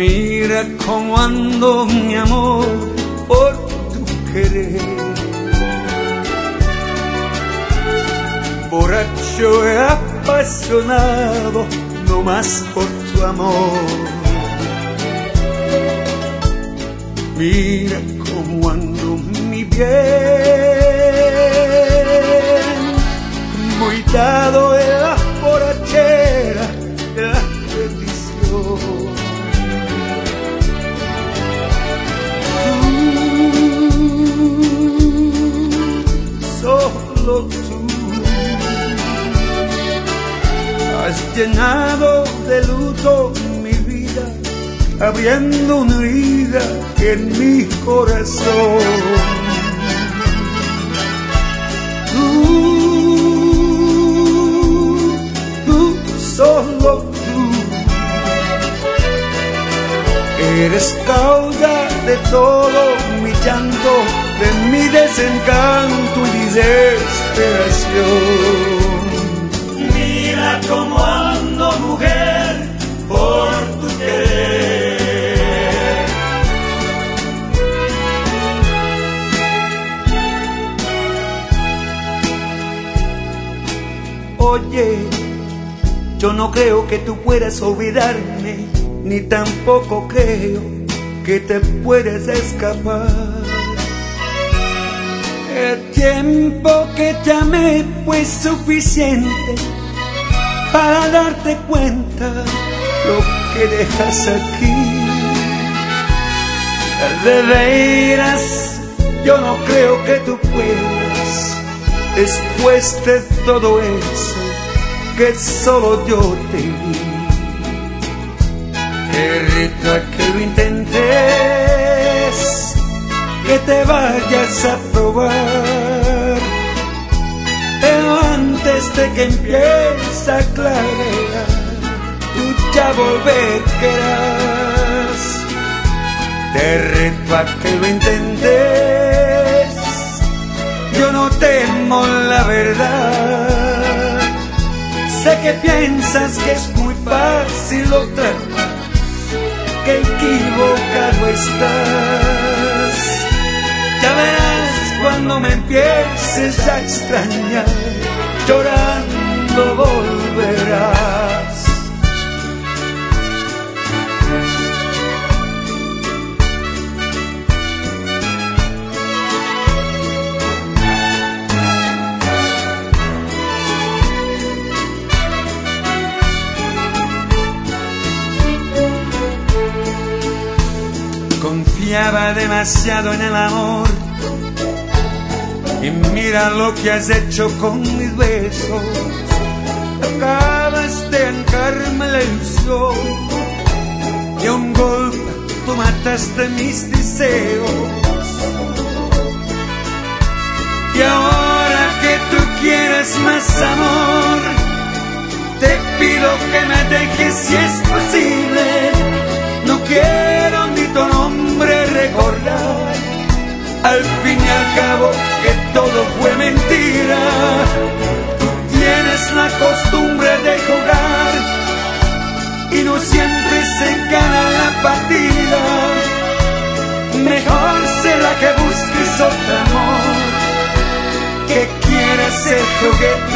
Mira cómo ando, mi amor, por tu querer. Borracho y apasionado, no más por tu amor. Mira cómo ando, mi bien, muy dado en la borrachera, en la petición. Solo tú has llenado de luto mi vida, abriendo una herida en mi corazón. Tú, solo tú, eres causa de todo mi llanto, de mi desencanto y desesperación. Mira cómo ando, mujer, por tu querer. Oye, yo no creo que tú puedas olvidarme, ni tampoco creo que te puedas escapar. El tiempo que te amé fue suficiente para darte cuenta lo que dejas aquí. De veras, yo no creo que tú puedas, después de todo eso que solo yo te di. Te reto a que lo intentes, que te vayas a probar, pero antes de que empiece a clarear, tú ya volverás. Te reto a que lo intentes, yo no temo la verdad. Sé que piensas que es muy fácil otra vez, que equivocado estás. Ya verás cuando me empieces a extrañar, llorando volverás. Confiaba demasiado en el amor y mira lo que has hecho con mis besos. Acabas de arrancarme la ilusión y a un golpe tú mataste mis deseos. Y ahora que tú quieres más amor, te pido que me dejes si es posible. No quiero ni tu nombre recordar, al fin y al cabo que todo fue mentira. Tú tienes la costumbre de jugar y no siempre se gana la partida. Mejor será que busques otro amor, que quieras ser juguete